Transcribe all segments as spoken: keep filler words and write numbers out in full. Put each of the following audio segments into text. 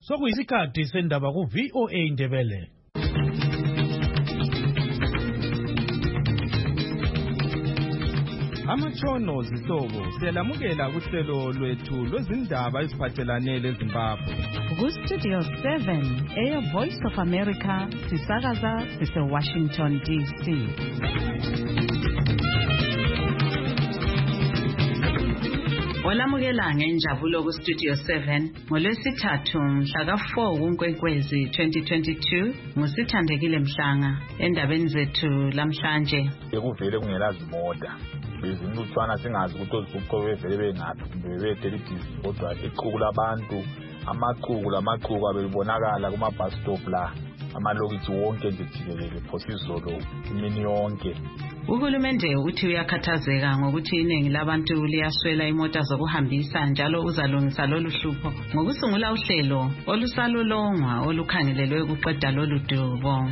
Sokuyisikhathi sendaba ku V O A Indebele. Amatshono zihlobo siyalamukela kuhlelo lwethu lwezindaba eziphathelane leZimbabwe. Ku Studio seven Air Voice of America sisakaza sise Washington D C. Olamukela ngenjabulo ku Studio seven ngolwesithathu mhla ka four kuNkwenkwezi twenty twenty-two ngusithandekile Mhlanga endabeni zethu lamhlanje. Ekuvele kungelazimoda izintuthwana singazi ukuthi ozukho bevele bengaphi bebethelidizini kodwa iqhubu labantu amaqhubu lamaqhubu abebonakala kuma bus stop la amalokithi wonke nje jikelele phosizolo imini yonke. Uhulumende uthi uyakhathazeka ngokuthi iningi labantu liyaswela imota zokuhambisa njalo uzalungisa lolu hlupho ngokusungula uhlelo olusalolongwa olukhangelelwe ukuqeda lolu dubo.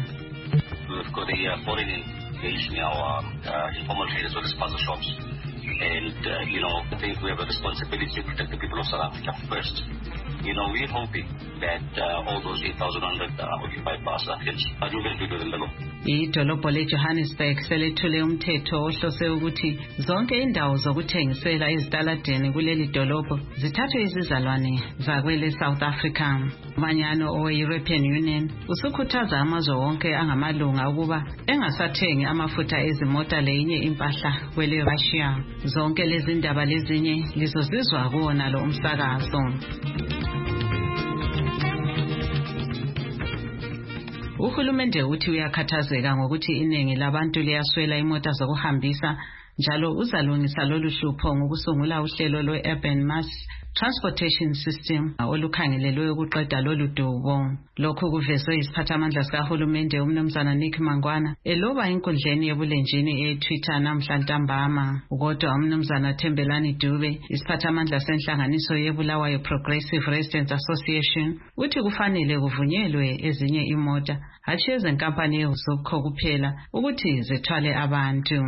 In our uh, informal trade as well as sponsor shops. And, uh, you know, I think we have a responsibility to protect the people of South Africa first. You know, we're hoping that uh, all those eight thousand one hundred uh, occupied by South Africans are doing good within the law. Idolobho leJohannesburg selethule umthetho ohlose ukuthi zonke indawo zokuthengisela ezitaladeni kuleli dolobho zithathwe izizalwane zakwele South Africa. Umanyano owe-European Union usukhuthaza amazwe wonke angamalunga ukuba engasathengi amafutha ezimota lenye impahla kwele Russia. Zonke lezi ndaba lezinye lizozizwa kuwona lo umsakazo. Uhulumende uthi uyakhathazeka ngokuthi iningi labantu liyaswela imota zokuhambisa njalo uzalungisa lolu hlupho ngokusungula uhlelo lwe-Urban Mass Transportation System olukhangelelwe ukuqeda lolu dubo. Lokhu kuvezwe isiphathamandla sikahulumende umnumzana Nick Mangwana eloba inkundleni yebulenjini e-Twitter namhla ntambama. Kodwa umnumzana Thembelani Dube isiphathamandla senhlanganiso yeBulawayo Progressive Residents Association uthi kufanele kuvunyelwe ezinye imota hatshi ezenkampani yezokho kuphela ukuthi zithwale abantu.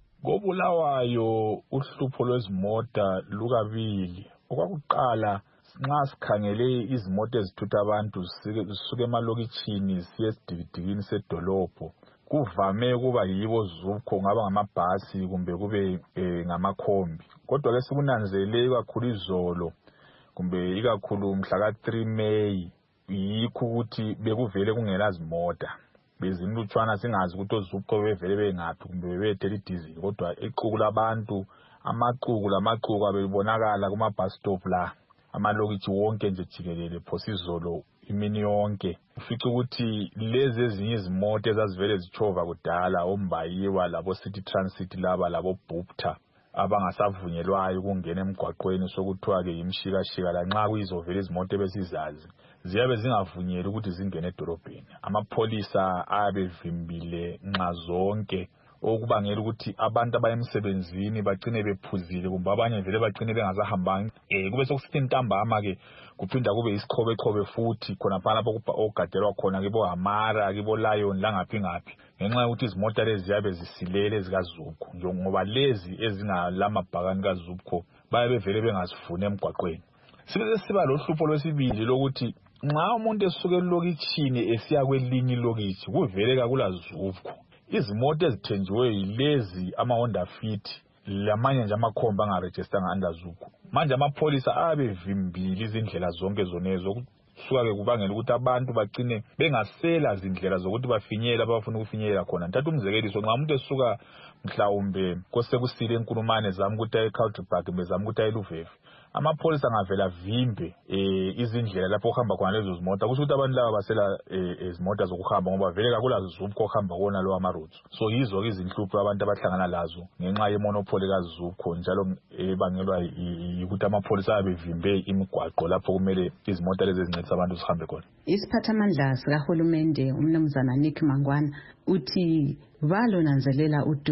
Ngobulawayo uhlupho lwezimota lukabili. Okwakuqala nxa sikhangele izimota ezithutha abantu zisuke emalokitshini siye esidikidikini sedolobho kuvame kuba yibo zukho ngaba ngamabhasi kumbe kube e, ngamakhombi. Kodwa ke sikunanzelele kakhulu izolo kumbe ikakhulu mhla ka three May yikho ukuthi bekuvele kungelazimota. Bezintuthwana singazi ukuthi ozukho bevele bengaphi kumbe bebethelidizini kodwa iqhubu labantu amaqhubu lamaqhubu abebonakala kuma bus stop la amalokithi wonke nje jikelele phosizolo imini yonke. Ufica ukuthi lezi ezinye izimoto ezazivele zichova kudala ombayiwa labo City Transit laba labo Bupta abangasavunyelwayo ukungena emgwaqweni sokuthiwa ke yimshikashika la nxa kuyizovela izimoto ebesizazi ziyabe zingavunyelwa ukuthi zingene edolobheni. Amapholisa abevimbile nxa zonke okubangela ukuthi abantu abayemsebenzini bagcine bephuzile kumbe abanye vele bagcine bengasahambanga. Eh kube sokusithi ntambama ke kuphinda kube isikhobe khobe futhi khona phana lapho okugadelwa khona kibo Hamara kibo Lion langaphi ngaphi ngenxa ukuthi izimota lezi ziyabe zisilele zikaZukho ngoba lezi ezingalamabhakani kaZukho bayabe vele bengazifuna emgwaqweni. Sibe siba lo hlupho lwesibili lokuthi nxa umuntu esuke elokitshini esiya kwelinye ilokithi kuvele kakula Zukho. Izimoto ezithenjiwe yilezi ama Honda Fit lamanye nje amakhomba angaregisteranga under Zukho. Manje amapholisa abevimbili izindlela zonke zonezo kusuka ke kubangela ukuthi abantu bagcine bengasela izindlela zokuthi bafinyela abafuna ukufinyelela khona. Ntatha umzekeliso nxa umuntu esuka mhlawumbe kosekusile enkulumane zami ukuthi aye eCulturepark bezama ukuthi aye eLuvefe amapholisa ngavela vimbe eh izindlela lapho uhamba khona lezo zimota kusho ukuthi abantu laba basela izimota zokuhamba ngoba vele kakula Zukho ohamba kona lo ama roads. So yizo ke izinhlupho abantu abahlangana lazo ngenxa yemonopoly kaZukho njalo ebangelwa ukuthi amapholisa abevimbe imigwaqo lapho kumele izimota lezi ezincedisa abantu zihambe khona. Isiphathamandla sikahulumende umnumzana Nick Mangwana uthi balonanzelela udubo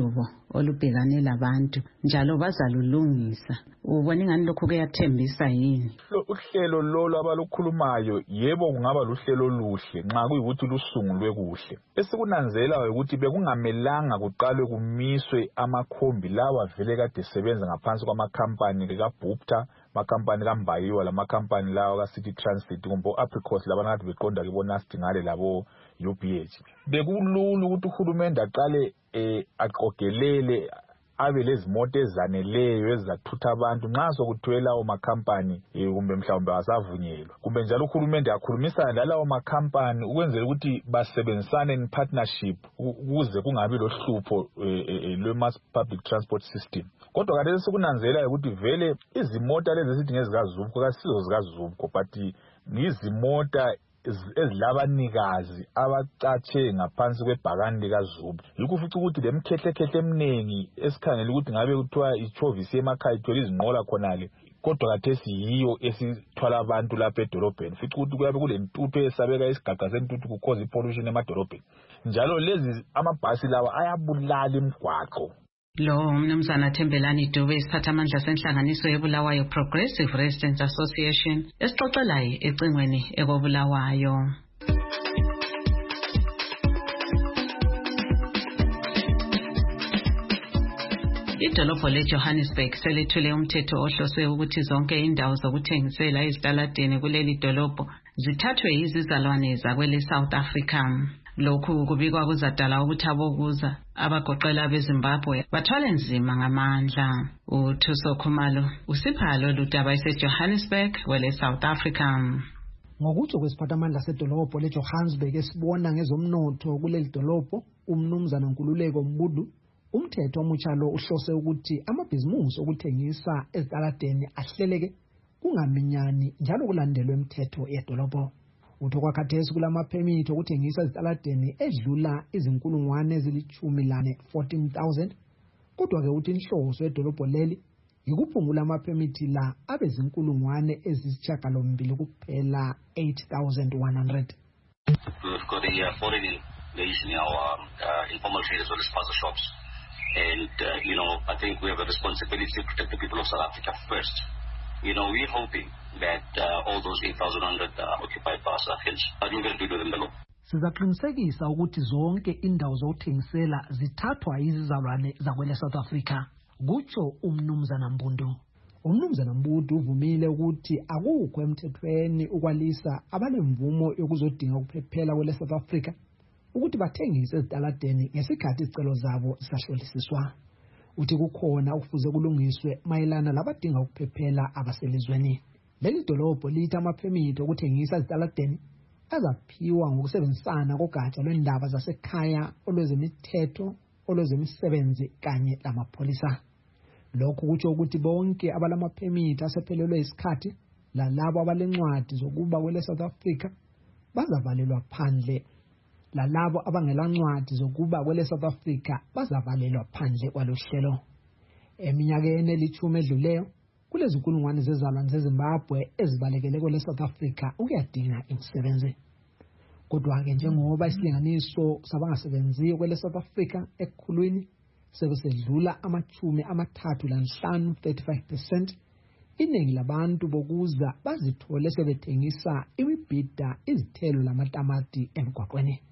olubhekane labantu njalo bazalulungisa. Ubona ingani lokho kuyathembisa yini? Uhlelo lolo abalukhulumayo yebo kungaba luhlelo oluhle nxa kuyikuthi lusungulwe kuhle. Esikunanzelayo ukuthi bekungamelanga kuqalwe kumiswe amakhombi lawa vele kade sebenza ngaphansi kwamakhampani likaBupta, amakhampani kaMbayiwa lamakhampani lawa kaCity Transit kumbe Apricot labana kade beqonda libonasti ngale labo U B H. Bekulula ukuthi uhulumende aqale eh aqogelele abe lezimoto ezaneleyo ezathutha abantu nxa sokuthiwe lawo makhampani kumbe mhlawumbe asavunyelwa. Kumbe njalo uhulumende akhulumisana lalawo makhampani ukwenzela ukuthi basebenzisane in partnership ukuze kungabi lohlupho lwe-mass public transport system. Kodwa kade sekunanzela ukuthi vele izimota lezi esithi ngezikaZubco kasizo zikaZubco but ngizimota ezilabanikazi abacatshe ngaphansi kwebhakani likaZubco. Yikho futhi ukuthi lemkhehlekhehle eminingi esikhangela ukuthi ngabe kuthiwa iChovis emakhaya ithola izinqola khonale kodwa kathesi yiyo esithwala abantu lapha edolobheni. Futhi ukuthi kuyabe kulentuthu esabeka isigaga sentuthu kukhoza ipollution emadolobheni. Njalo lezi amabhasi lawa ayabulala imigwaqo. Lo mnumzana Thembelani Dube isiphathamandla senhlanganiso yeBulawayo Progressive Residents Association esixoxelayo ecingweni ekobulawayo. Idolobho leJohannesburg selithule umthetho ohlose ukuthi zonke indawo zokuthengisela ezitaladeni kuleli dolobho zithathwe izizalwane zakwele South Africa. Lokhu kubikwa kuzadala ukuthi abokuza abagoqela beZimbabwe bathwale nzima ngamandla. uThuso Khumalo usipha lolu daba eseJohannesburg wele South Africa. Ngokuthi kwesiphathamandla sedolobho leJohannesburg esibona ngezomnotho kuleli dolobho, umnumzana Nkululeko Mbudu, umthetho omutsha lo uhlose ukuthi amabhizimusi okuthengisa ezitaladeni ahleleke kungaminyani njalo kulandelwe imithetho yedolobho. Utho kwakhathesi kulamaphemithi okuthengisa ezitaladeni edlula izinkulungwane ezilithumi lane fourteen thousand. Kodwa ke uthi inhloso yedolobho leli yikuphungula amaphemithi la abezinkulungwane ezisishiyagalombili kuphela eight thousand one hundred. We've got a uh, foreign invasion in our uh, informal trade as well as sponsor shops. And, uh, you know, I think we have a responsibility to protect the people of South Africa first. You know, we're hoping that uh, all those eight thousand one hundred uh, occupied by South Africans are doing very good within the law. Sizaqinisekisa ukuthi zonke indawo zokuthengisela zithathwa izizalwane zakwele South Africa, kutsho umnumzana Mbundu. Umnumzana Mbundu uvumile ukuthi akukho emthethweni ukwalisa abanemvumo yokuzodinga ukuphephela kwele South Africa ukuthi bathengise ezitaladeni ngesikhathi izicelo zabo zisahlolisiswa. Uthi kukhona ukufuze kulungiswe mayelana labadinga ukuphephela abaselizweni. Leli dolobho lithi amaphemithi okuthengisa ezitaladeni azaphiwa ngokusebenzisana kogatsha lwendaba zasekhaya olwezemithetho olwezemisebenzi kanye lamapholisa. Lokhu kutsho ukuthi bonke abalamaphemithi asephelelwe isikhathi lalabo abalencwadi zokuba kwele South Africa bazavalelwa phandle, lalabo abangelancwadi zokuba kwele South Africa bazavalelwa phandle kwalohlelo. Eminyakeni elithumi edluleyo kulezi inkulungwane zezalwane zeZimbabwe ezibalekele kwele South Africa ukuyadinga imisebenzi. Kodwa ke njengoba isilinganiso sabangasebenziyo kwele South Africa ekukhulwini sekusedlula amachumi amathathu lanhlanu thirty-five percent, iningi labantu bokuza bazithole sebethengisa imibhida, izithelo lamatamati emgwaqweni.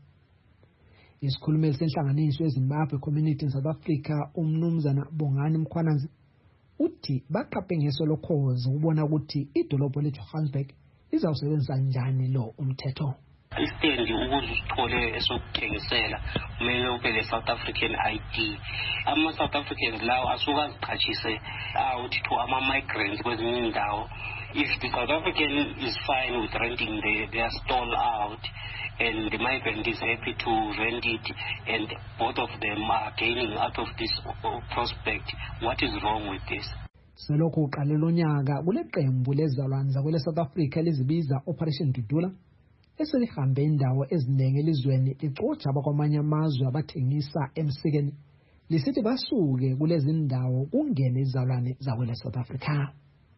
Isikhulumeli senhlanganiso yeZimbabwe Community in South Africa umnumzana Bongani Mkhwananzi uthi baqaphe ngeso lokhozi ukubona ukuthi idolobho leJohannesburg lizawusebenzisa njani lo umthetho. Istendi ukuze uthole esokuthengisela kumele ube le South African I D. Ama South Africans lawo asuka aziqhatshise out to ama migrants kwezinye indawo. If the South African is fine with renting the, their stall out and the migrant is happy to rent it and both of them are gaining out of this prospect, what is wrong with this? Selokhu uqalela onyaka kule qembu lezalwane zakwele South Africa lizibiza Operation Dudula eselihambe indawo eziningi elizweni licotsha abakwamanye amazwe abathengisa emsikeni lisithi basuke kulezi indawo kungene izalwane zakwele South Africa.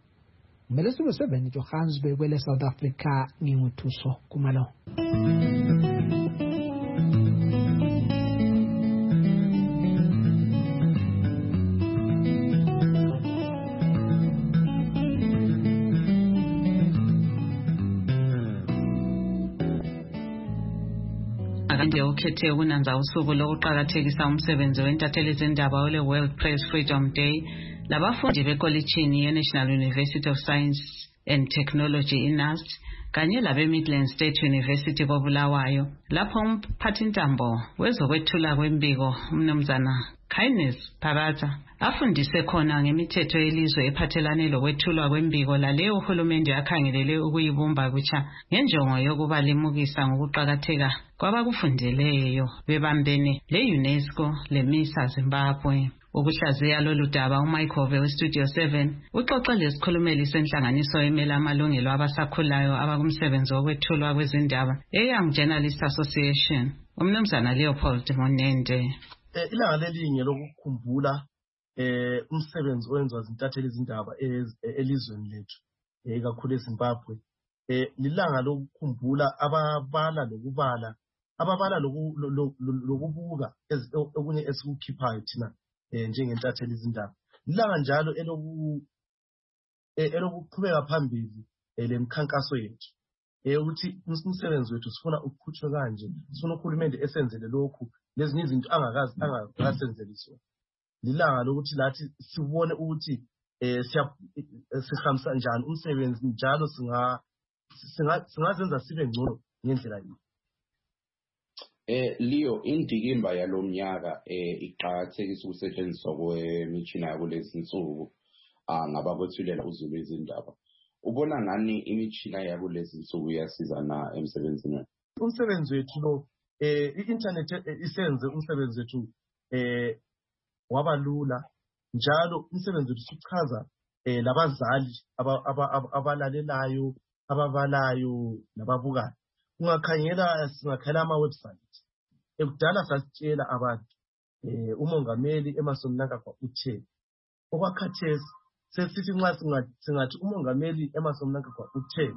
Kumele sibe seven Johannesburg kwele South Africa. NginguThuso Khumalo. kanje ukhethe ukunanza usuku lokuqakathekisa umsebenzi wentatheli zindaba ole World Press Freedom Day labafundi bekolitshini ye-National University of Science and Technology in N U S T kanye labe Midland State University koBulawayo lapho umphathintambo wezokwethula kwembiko umnumzana Kindness Parata afundise khona ngemithetho yelizwe ephathelane lokwethulwa kwembiko laleyo uhulumende akhangelele ukuyibumba kutsha ngenjongo yokuba limukisa ngokuqakatheka kwabakufundeleyo bebambene le-UNESCO leMISA Zimbabwe. Ukuhlaziya lolu daba uMichael weStudio seven uxoxe lesikhulumeli senhlanganiso emela amalungelo abasakhulayo abakumsebenzi wokwethulwa kwezindaba eYoung Journalists Association umnumzana Leopold Monende. Ilanga lelinye lokukhumbula eh umsebenzi owenziwa zintatheli izindaba elizweni lethu ekakhulu eZimbabwe eh lilanga lokukhumbula ababala lokubala ababala lokubuka okunye esikukhiphayo thina eh njengentatheli izindaba lilanga njalo eloku elokuqhubeka phambili lemkhankaso yethu eh ukuthi umsebenzi wethu sifuna ukukhutshwe kanje sifuna uhulumende esenzele lokhu lezinye izinto angakazi angakasenzeliswa lilanga lokuthi lathi sibone ukuthi eh sihambisa njani umsebenzi njalo singa singazenza sibe ngcono ngendlela yini. Eh Leo indikimba yalomnyaka eh iqhakathekisa ukusetshenziswa kwemitshina yakulezi insuku ngabakwethulela uzulu izindaba. Ubona ngani imitshina yakulezi insuku iyasiza na emsebenzini? Umsebenzi wethu lo eh i-internet isenze umsebenzi wethu eh wabalula njalo umsebenzi wethu sichaza eh labazali abalalelayo ababalayo nababukayo. Ungakhangela singakhela ama website ekudala sasitshela abantu eh umongameli Emmerson Mnangagwa uthe okwakhathesi sesithi nxa singathi umongameli Emmerson Mnangagwa uthe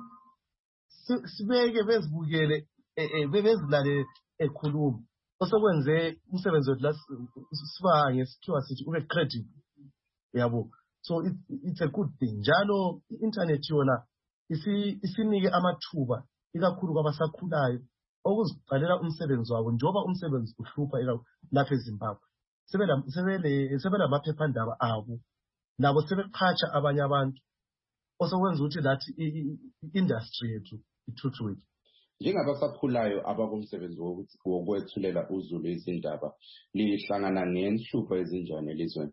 sibeke bezibukele bebezilale ekhuluma osokwenze umsebenzi wethu la siba ngesikhiwa sithi ube credible yabo. So it, it's a good thing njalo i-internet yona isinike amathuba ikakhulu kwabasakhulayo okuziqalela umsebenzi wabo njoba umsebenzi uhlupha lapha eZimbabwe sebela sebele sebela amaphephandaba abo nabo sebeqhatsha abanye abantu osokwenza ukuthi lathi i-industry yethu ithuthuke. Njengabasakhulayo abakumsebenzi wokwethulela uzulu izindaba lihlangana nenhlupho ezinjani elizweni?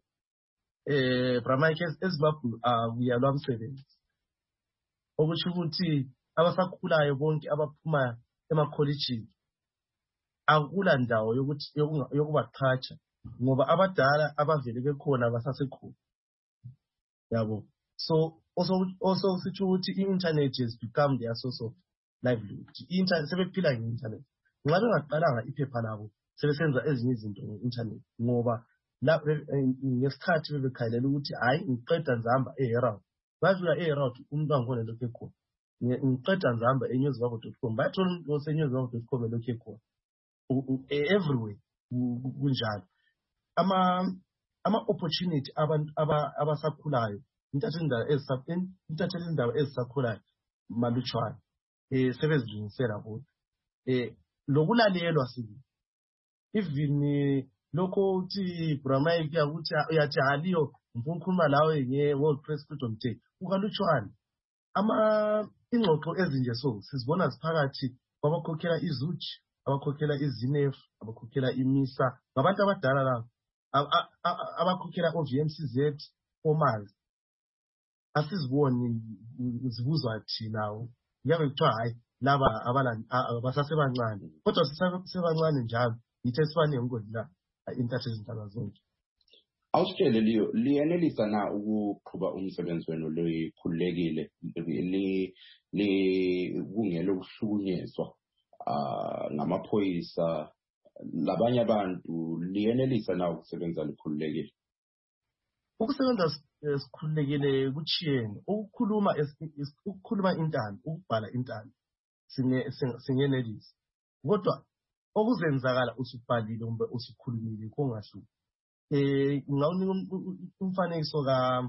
Eh Bramike eZimbabwe akuyalwa umsebenzi okusho ukuthi abasakhulayo bonke abaphuma emakollegeini akula ndawo yokuthi yokubaqhatsha ngoba abadala abavele bekhona basasekhona yabo. So also also sithi ukuthi i-internet has become their source of livelihood. I-internet sebephila nge-internet ngabe ngaqalanga iphepha labo sebesenza ezinye izinto nge-internet ngoba la ngesikhathi bebekhalela ukuthi hayi ngiqeda nzamba eHerald bafika eHerald umuntu angone lokho ekhona ngiqeda nzamba eNewsVago dot com bathola umuntu oseNewsVago dot com lokho ekhona everywhere kunjalo. ama ama opportunity abantu abasakhulayo intatheli indaba ezisakhulayo malutshwana eh sebezijinisela bona eh lokulalelwa sibi even lokho uthi Bramike yakuthi uyathi haliyo ngifuna ukukhuluma lawe nge-World Press Freedom Day ukalutshwana ama ingxoxo ezinje so sizibona ziphakathi kwabakhokhela izuji abakhokhela iZinef abakhokhela iMISA ngabantu abadala la abakhokhela o-V M C Z omazi asiziboni zibuzwa thina yabe kuthiwa hayi laba abasasebancane kodwa sisebancane njalo yithe sifane ngodla intatheli izindaba zonke. Awusitshele Leo liyenelisa na ukuqhuba umsebenzi wenu loyikhululekile li li kungelo kuhlukunyezwa ngamaphoyisa labanye abantu liyenelisa na ukusebenza likhululekile? Ukusebenza sikhululekile kuchiyene ukukhuluma ukukhuluma intando ukubhala intando singenelisa kodwa okuzenzakala usubhalile kumbe usikhulumile kongasho eh ngawunika umfanekiso ka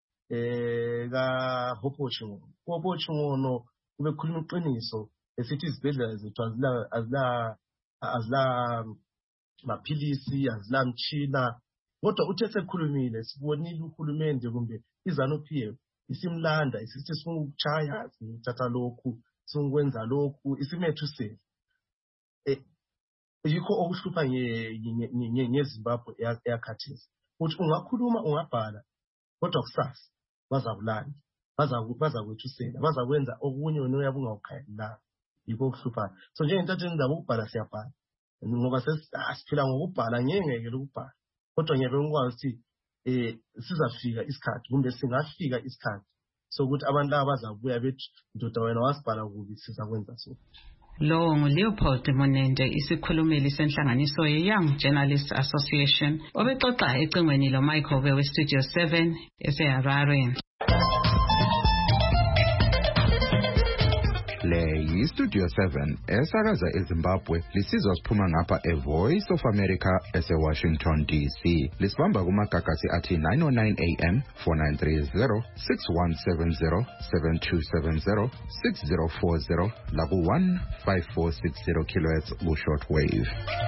eh ka Hopochino Hopochino ube khuluma iqiniso esithi izibhedlela zethu azila azila azila maphilisi, azila mtshina. Kodwa uthe sekhulumile, sibonile uhulumende kumbe iZANU-P F isimlanda isithi sifuna ukuchaya, sithatha lokhu, singwenza lokhu, isimethusela. Eh yikho okuhlupha ngeZimbabwe yakhathesi. Uthi ungakhuluma ungabhala kodwa kusasa bazakulanda, bazakwethusela, bazakwenza okunye wena uyabe ungawukhayelanga. Yikho okuhluphayo. So njengentatsheni zabo ukubhala siyabhala. Ngoba sesiphila ngokubhala ngeke lokubhala. Kodwa ngiyabona ukwazi ukuthi eh sizafika isikhathi kumbe singafika isikhathi sokuthi abantu laba bazabuya bethi ndoda wena wasibhala kubi sizakwenza so. Lo nguLeopold Monende, isikhulumeli senhlanganiso ye-Young Journalists Association, obexoxa ecingweni lo-Michael we-Studio seven eseHarare. Le yi-Studio seven esakaza eZimbabwe lisizwa siphuma ngapha e-Voice of America ese-Washington D C. Lisibamba kumagagasi athi nine oh nine A M, four nine three zero, six one seven zero, seven two seven zero, six zero four zero laku one five four six zero kilohertz ku-shortwave.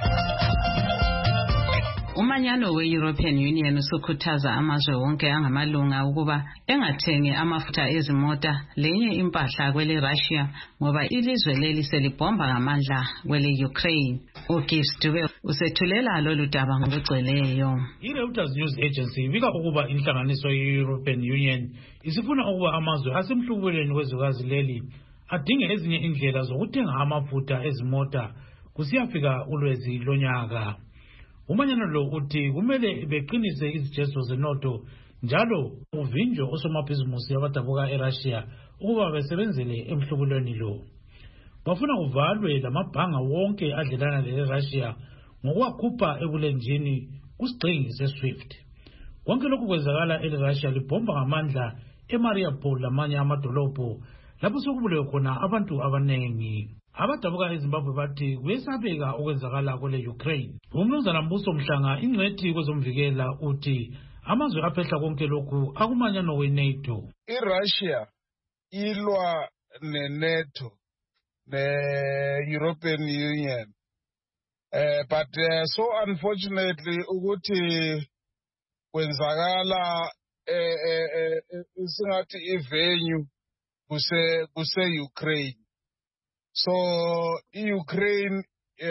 Umanyano we-European Union usukhuthaza amazwe wonke angamalunga ukuba engathengi amafutha ezimota lenye impahla kwele Russia ngoba ilizwe leli selibhomba ngamandla kwele Ukraine. uGibbs Dube usethulela lolu daba ngokugcweleyo. I-Reuters News Agency ibika ukuba inhlanganiso ye-European Union isifuna ukuba amazwe asemhlubulweni wezwekazi leli adinge ezinye indlela zokuthenga amafutha ezimota kusiyafika ulwezi lonyaka. Umanyano lo uthi kumele beqinise izijezo zenotho njalo uvinjo osomabhizimusi abadabuka eRussia ukuba besebenzele emhlubulweni lo. Bafuna kuvalwe lamabhanga wonke adlelana leRussia ngokwakhupha ebulenjini kusigcingi seSwift. Konke lokhu kwenzakala eRussia libhomba ngamandla eMariupol lamanye amadolobho lapho sokubulewe khona abantu abanengi. Abadabuka eZimbabwe bathi kuyesabeka okwenzakala kwele Ukraine. Umnumzana Mbuso Mhlanga ingcwethi kwezomvikela uthi amazwe aphehla konke lokhu akumanyano we-NATO. iRussia ilwa ne-NATO ne-European Union uh, but uh, so unfortunately ukuthi kwenzakala eh eh singathi ivenue kuse kuse Ukraine. So iUkraine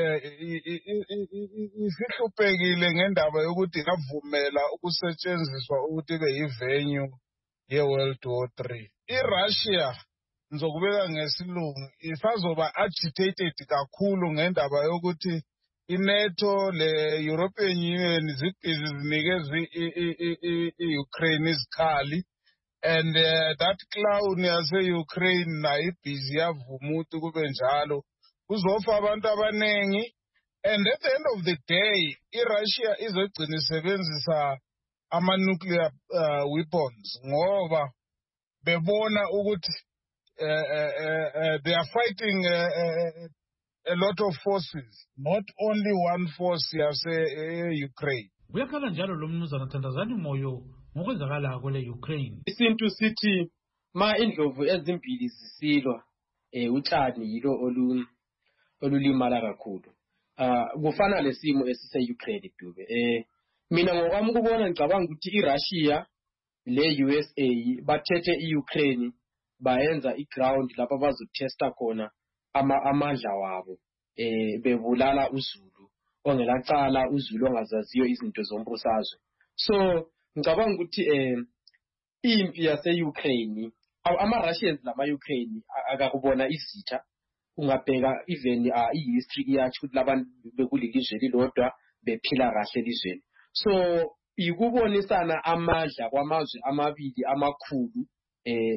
isihluphekile ngendaba yokuthi ingavumela ukusetshenziswa ukuthi ke ivenue ye-World War three. iRussia ngizokubeka ngesilungu isazoba agitated kakhulu ngendaba yokuthi iNATO le-European Union zibhizi zinikeze i-Ukraine izikhali. And uh, that clown yase-Ukraine nayo ibhizi yavuma ukuthi kube njalo kuzofa abantu abanengi. And at the end of the day iRussia izogcina isebenzisa ama-nuclear uh, weapons ngoba bebona ukuthi uh, uh, uh, they are fighting uh, uh, a lot of forces, not only one force yase-Ukraine. Uyakhala njalo lo mnumzana Thandazani Moyo ngokwenzakala kwele Ukraine. Isintu sithi ma indlovu ezimbili zisilwa eh utshani yilo olu olulimala kakhulu. Ah kufana lesimo esise Ukraine Dube. Eh mina ngokwami ukubona ngicabanga ukuthi iRussia le U S A bathethe iUkraine bayenza iground lapha bazotesta khona ama amandla wabo eh bebulala uZulu ongelacala uZulu ongazaziyo izinto zombusazwe. So ngicabanga ukuthi eh impi yase-Ukraine ama-Russians nama-Ukraine akakubona izitha ungabheka even i-history yacho ukuthi labantu bekulilizwe lilodwa bephila kahle elizweni. So ikubonisana amandla kwamazwe amabili amakhulu eh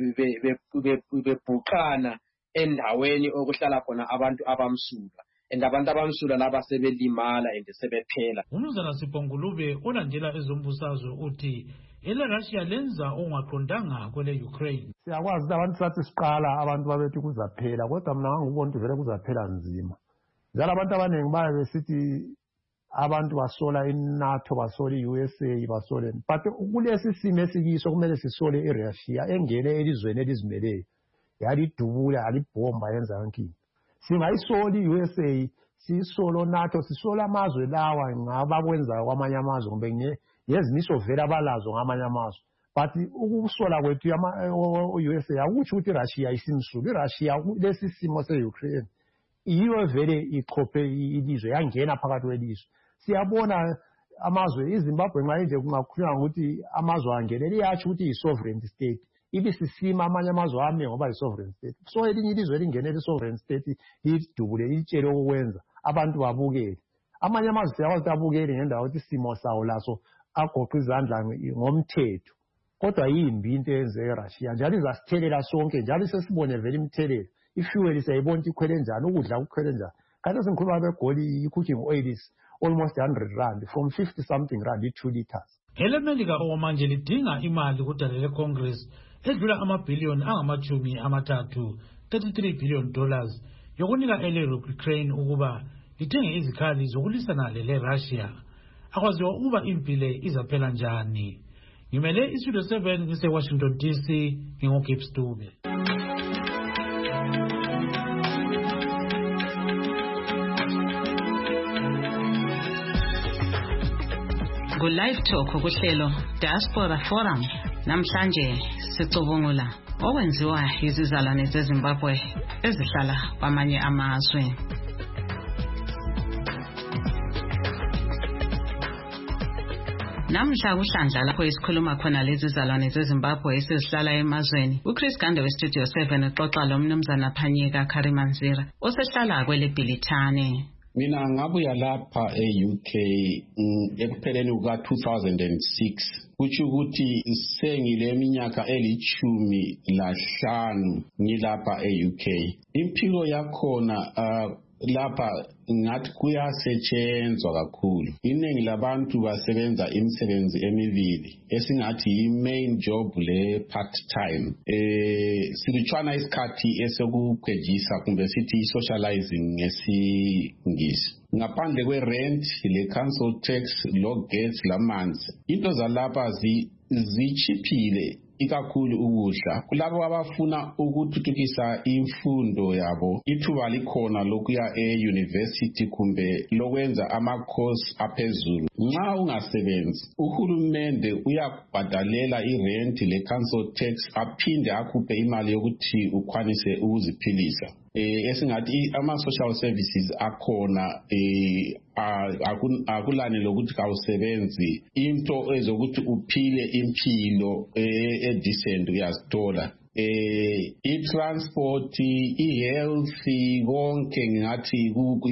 bebhuqana endaweni okuhlala khona abantu abamsulwa and abantu abamsulwa laba sebelimala and sebephela. Umnumzana Sipho Ngulube olandela ezombusazwe uthi ele Russia lenza ongaqondanga kwele Ukraine. Siyakwazi ukuthi abantu sathi siqala abantu babethi kuzaphela kodwa mina ngangubona ukuthi vele kuzaphela nzima. Njalo abantu abaningi baye besithi abantu basola iNATO basola i-U S A basola but kulesi simo esikiso kumele sisole iRussia engene elizweni elizimeleyo yalidubula yalibhomba yenza yonke. Singayisoli i-U S A sisolo NATO sisola amazwe lawa ngabakwenzayo kwamanye amazwe ngobe ngezimiso vele abalazo ngamanye amazwe but ukusola kwethu u S A akutsho ukuthi iRussia isimsulu iRussia lesi simo se-Ukraine yiyo vele ichophe ilizwe yangena phakathi kwelizwe siyabona amazwe iZimbabwe nxa nje kungakhulunywa ngokuthi amazwe angenele iyatsho ukuthi yi-sovereign state ibisisima amanye amazwe ame ngoba yi-sovereign state so elinye ilizwe elingenele i-sovereign state lidubule litshele okwenza abantu babukele amanye amazwe siyakwazi ukuthi abukele ngendawo ukuthi isimo sawo laso agoqa izandla ngomthetho kodwa yimbi into eyenze eRussia njalo izasithelela sonke njalo sesibone vele imithelela ifuel siyayibona ukuthi ikhwele njani ukudla kukhwele njani kanti singikhuluma begoli i-cooking oil is almost one hundred rand from fifty something rand i-two liters elemelika okwamanje lidinga imali kudala lecongress edlula amabhiliyoni angamachumi amathathu thirty-three billion dollars yokunika ele-Ukraine ukuba lithenge izikhali zokulisana lele-Russia akwaziwa ukuba impile izaphela njani. Ngimele iStudio seven ngise-Washington D C ngingu-Gibbs Dube. Ku-Live Talk kuhlelo Diaspora Forum namhlanje sicubungula okwenziwa izizalwane zeZimbabwe ezihlala kwamanye amazwe. Namhla kuhlandla lapho isikhuluma khona lezi zalwane zeZimbabwe esizihlala emazweni. uChris Gande weStudio seven uxoxa lo mnumzana Phanyeka Kharimanzira osehlala kwele Bhilithane. Mina ngabuya lapha e-U K ekupheleni kuka two thousand six. Kutsho ukuthi sengile minyaka elithumi lahlanu ngilapha e-U K. Impilo yakhona uh, lapha ngathi kuyasetshenzwa kakhulu. Iningi labantu basebenza imisebenzi emibili esingathi i-main job le part time. Eh silutshwana isikhathi esokuphejisa kumbe sithi socializing ngesingisi. Ngaphandle kwe-rent, le-council tax, lo-gas, lamanzi. Into zalapha zichiphile ikakhulu ukudla. Kulabo abafuna ukuthuthukisa imfundo yabo, ithuba likhona lokuya e-university kumbe lokwenza ama-course aphezulu. Nxa ungasebenzi, uhulumende uyakubhadalela i-rent, le-council tax, aphinde akhuphe imali yokuthi ukwanise ukuziphilisa. Eh esingathi ama-social services akhona eh akulani lokuthi kawusebenzi into ezokuthi uphile impilo edecent uyazithola. Eh i-transport, i-health konke ngathi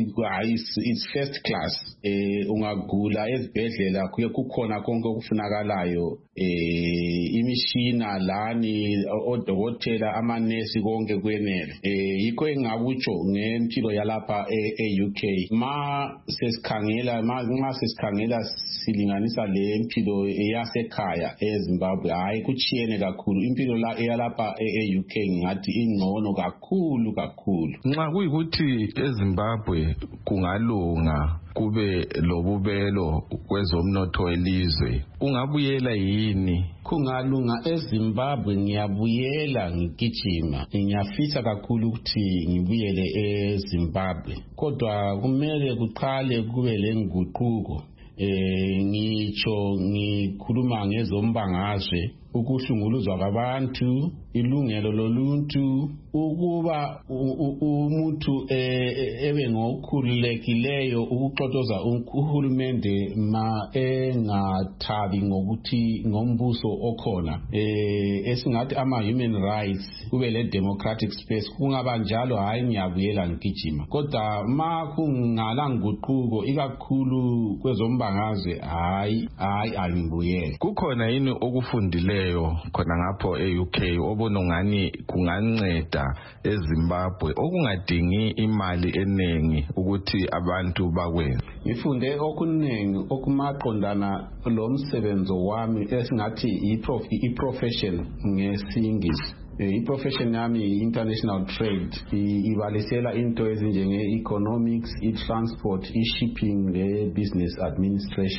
is first class. Eh ungagula ezibhedlela kuye kukhona konke okufunakalayo. Eh imishina lani odokotela amanesi konke kwenele. Eh yikho engakutsho ngempilo yalapha e-U K. Ma sesikhangela ma sesikhangela silinganisa le impilo yasekhaya eZimbabwe hayi kuchiyene kakhulu. Impilo la eyalapha e-U K ngathi ingcono kakhulu kakhulu. Nxa kuyikuthi eZimbabwe kungalunga kube lobubelo kwezomnotho elizwe ungabuyela yini? Kungalunga eZimbabwe ngiyabuyela ngigijima. Ngiyafisa kakhulu ukuthi ngibuyele eZimbabwe. Kodwa kumele kuqale kube lenguquko. Eh ngitsho ngikhuluma ngezombangazwe ukuhlunguluzwa kwabantu ilungelo loluntu ukuba umuntu ebe ngokhululekileyo ukuxoxoza uhulumende ma engathabi ngokuthi ngombuso okhona eh esingathi ama human rights kube le democratic space kungaba njalo hayi ngiyabuyela ngigijima kodwa ma kungala nguquko ikakhulu kwezombangazwe hayi hayi angibuyele. Kukhona yini okufundileyo khona ngapho e-U K obonongani kunganceda eZimbabwe okungadingi imali enengi ukuthi abantu bakwenze? Ngifunde okuningi okumaqondana lo msebenzi wami esingathi i-profession ngesingisi. I-profession yami international trade ibalisela into ezinjenge economics, i-transport, i-shipping, le business administration.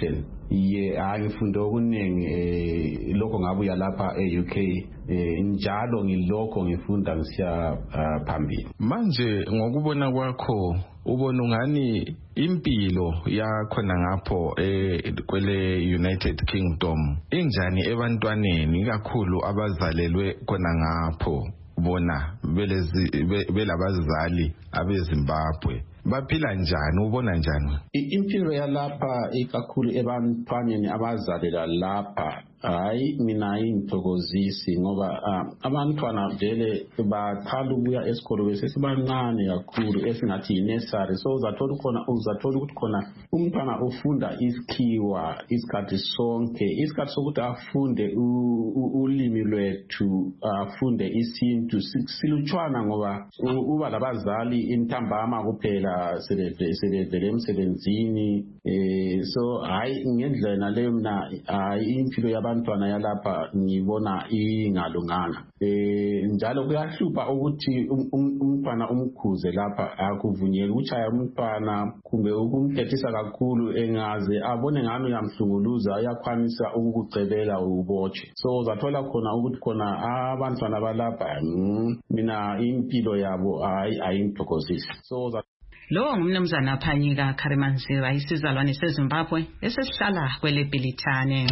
ye angifunde okuningi eh lokho ngabuya lapha e-U K eh njalo ngilokho ngifunda ngisiya phambili. Manje ngokubona kwakho ubona ngani impilo yakhona ngapho eh kwele United Kingdom injani ebantwaneni kakhulu abazalelwe khona ngapho bona belezi belabazali abeZimbabwe baphila njani ubona njani? Impilo yalapha ikakhulu ebantwaneni abazalela lapha hayi mina ingithokozisi ngoba abantwana vele baqala ukuya esikolo besesibancane kakhulu esingathi yi-nursery, so uzathola khona uzathola ukuthi khona umntwana ufunda isikhiwa isikhathi sonke, isikhathi sokuthi afunde ulimi lwethu afunde isintu silutshwana ngoba uba labazali intambama kuphela sebevele emsebenzini eh so hayi ngendlela leyo mina hayi impilo yabantwana yalapha ngibona ingalunganga eh njalo kuyahlupha ukuthi umntwana umkhuze lapha akuvunyelwa ukuchaya umntwana kumbe ukumphethisa kakhulu engaze abone ngani uyamhlunguluza ayakwanisa ukukucebela ubotshe, so uzathola khona ukuthi khona abantwana balapha mina impilo yabo hayi ayingithokozisi. So Lo ngumnumzana Phanyika Kharimanzira isizalwane seZimbabwe esesihlala kwele Bhilithane.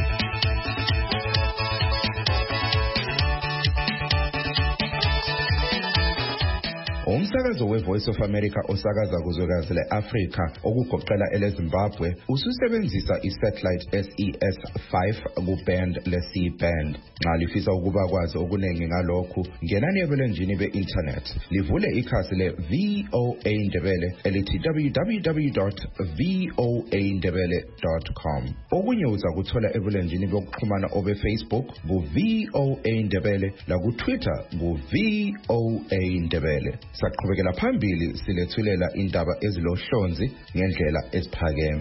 Umsakazo we-Voice of America osakaza kuzwekazi le-Afrika okugoqela ele-Zimbabwe ususebenzisa i-satellite S E S five ku-band le-C band. Nxa lifisa ukuba kwazi okuningi ngalokhu, ngenani ebulenjini be-internet livule ikhasi le-V O A Ndebele elithi w w w dot v o a ndebele dot com. Okunye uza kuthola ebulenjini bokuxhumana obe-Facebook ku-V O A Ndebele laku-Twitter ku-V O A Ndebele. Saqhubekela phambili silethulela indaba ezilohlonzi ngendlela esiphakeme.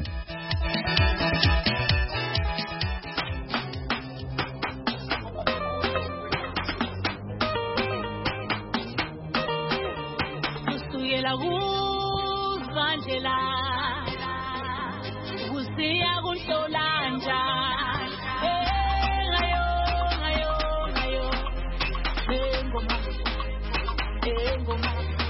Kusukela kuvandlela kusiya kuhlolanja ngayo ngayo ngayo engoma engoma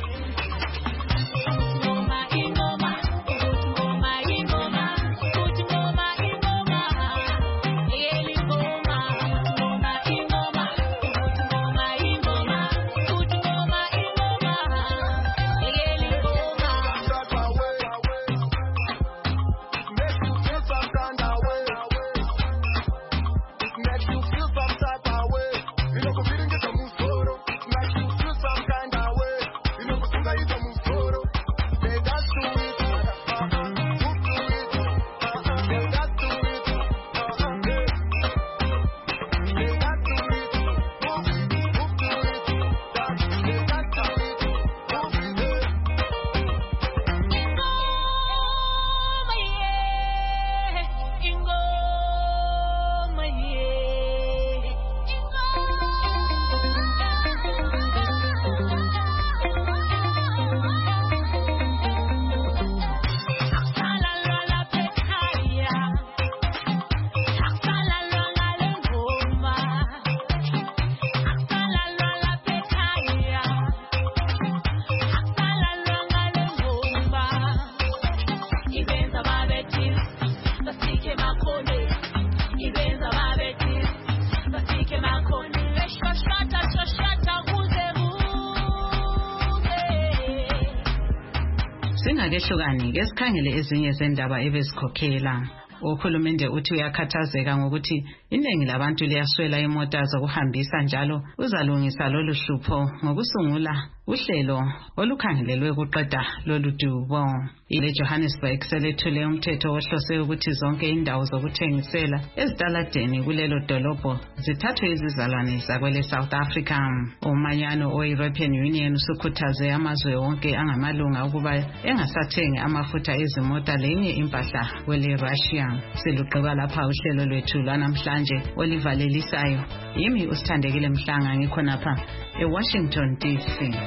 Singakehlukani ke sikhangele ezinye zendaba ebezikhokhela. Uhulumende uthi uyakhathazeka ngokuthi iningi labantu liyaswela imota zokuhambisa, njalo uzalungisa lolu hlupho ngokusungula uhlelo olukhangelelwe ukuqeda lolu dubo. Ile Johannesburg selethule umthetho ohlose ukuthi zonke indawo zokuthengisela ezitaladeni kulelo dolobho zithathwe izizalwane zakwele South Africa. Umanyano o-European Union usukhuthaze amazwe wonke angamalunga ukuba engasathengi amafutha ezimota lenye impahla kwele Russia. Siluqeba lapha uhlelo lwethu lwanamhlanje olivalelisayo. Yimi usithandekile Mhlanga ngikhonapha eWashington D C.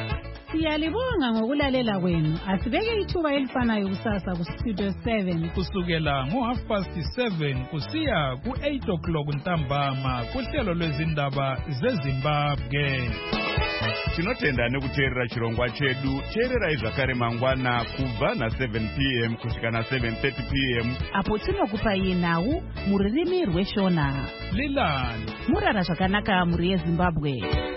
Siyalibonga ngokulalela kwenu. Asibeke ithuba elifanayo kusasa ku Studio seven kusukela ngo half past seven kusiya ku eight o'clock ntambama kuhlelo lwezindaba zeZimbabwe. Tinotenda nekuteerera chirongwa chedu. Teererai zvakare mangwana kubva na seven p m kusvika na seven thirty p m apo tinokupai nhau mururimi rweshona. Lilani murara zvakanaka muri yeZimbabwe.